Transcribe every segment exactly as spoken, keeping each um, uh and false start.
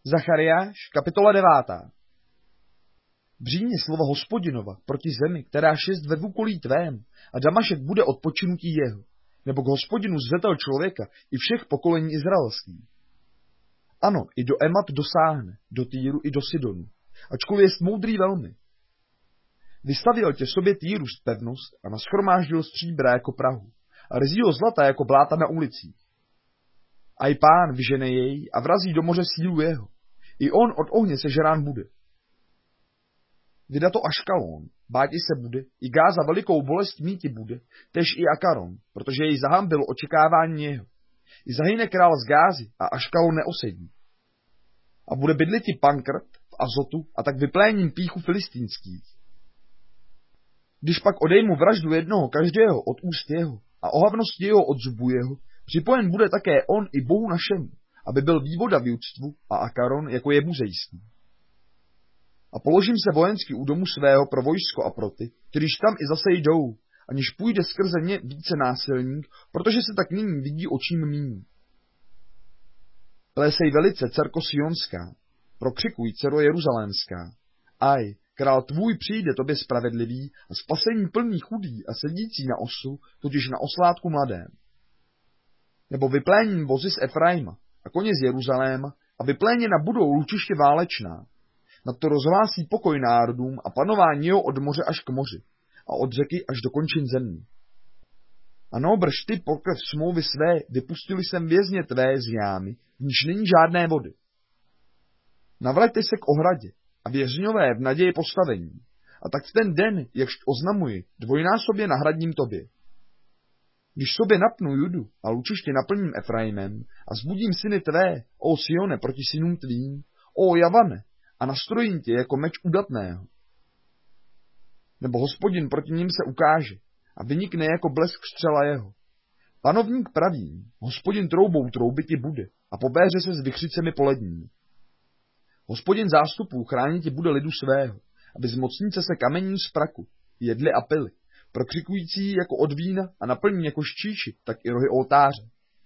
Zachariáš, kapitola devátá. Břímě slova Hospodinova proti zemi, která šest ve dvoukolí tvém, a Damašek bude odpočinutí jeho, nebo k Hospodinu zřetel člověka i všech pokolení izraelských. Ano, i do Emat dosáhne, do Týru i do Sidonu, ačkoliv jest moudrý velmi. Vystavil tě sobě Týru pevnost a nashromáždil stříbra jako prahu a rzího zlata jako bláta na ulicích. A i Pán vyžene jej a vrazí do moře sílu jeho. I on od ohně sežrán bude. Vydato Aškalón, báti se bude, i Gáza velikou bolest míti bude, tež i Akaron, protože jej zahambilo očekávání jeho. I zahyne král z Gázy a Aškalón neosedí. A bude bydliti Pankrt v Azotu a tak vypléním píchu filistínských. Když pak odejmu vraždu jednoho každého od úst jeho a ohavnost jeho od zubu jeho, připojen bude také on i Bohu našemu, aby byl vývoda v judstvu a Akaron jako jebuzejský. A položím se vojensky u domu svého pro vojsko a pro ty, kterýž tam i zase jdou, aniž půjde skrze ně více násilník, protože se tak nyní vidí očím mým. Plésej velice, dcerko Sionská, prokřikuj, dcero Jeruzalémská. Aj, král tvůj přijde tobě spravedlivý a spasení plný chudý a sedící na osu, totiž na oslátku mladém. Nebo vypléním vozy z Efraima a koně z Jeruzaléma a vypléněna budou lučiště válečná. Na to rozhlásí pokoj národům a panování jeho od moře až k moři a od řeky až do končin zemí. A nobrž ty pokrev smlouvy své vypustili jsem vězně tvé z jámy, v níž není žádné vody. Navraťte se k ohradě a věřňové v naději postavení, a tak v ten den, jakž oznamuji, dvojnásobě nahradím tobě. Když sobě napnu Judu a lučiště naplním Efraimem a zbudím syny tvé, o Sione, proti synům tvým, o Javane, a nastrojím tě jako meč udatného. Nebo Hospodin proti ním se ukáže a vynikne jako blesk střela jeho. Panovník pravý, Hospodin troubou troubit ti bude a pobéře se s vychřicemi polední. Hospodin zástupů chránit ti bude lidu svého, aby z mocnice se kamení z praku, jedli a pili, prokřikující jako od vína a naplní jako ščíši, tak i rohy oltáře.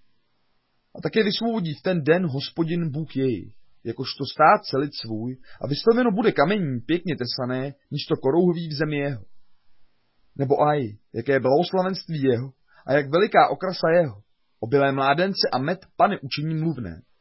A také vysvobodí v ten den Hospodin Bůh jejich, jakožto stát celý svůj, a vystaveno bude kamení pěkně tesané, místo korouhví v zemi jeho. Nebo aj, jaké blahoslavenství jeho, a jak veliká okrasa jeho, obilé mládence a med pane učiní mluvné.